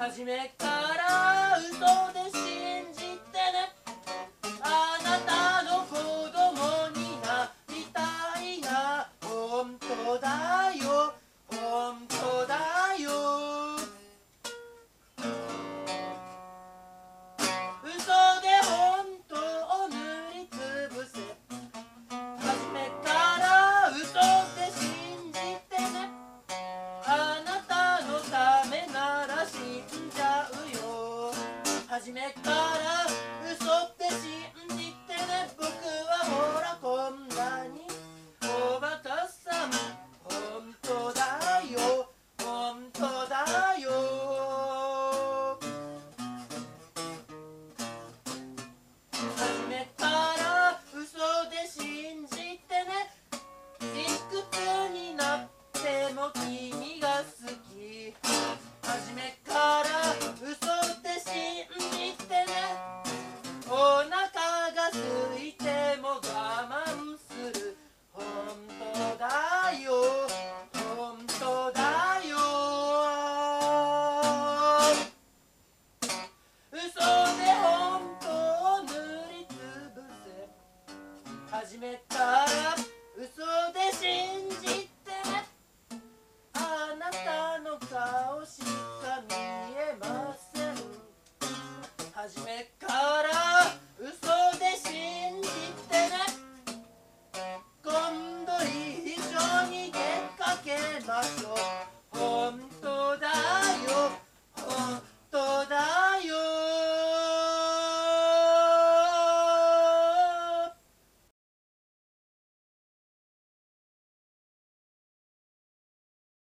初めから嘘で信じてね。あなたの子供になりたいな。本当だよ本当だよ。嘘で本当を塗りつぶせ。初めから嘘で信じてね。あなたのためなら死んじゃうよ。初めから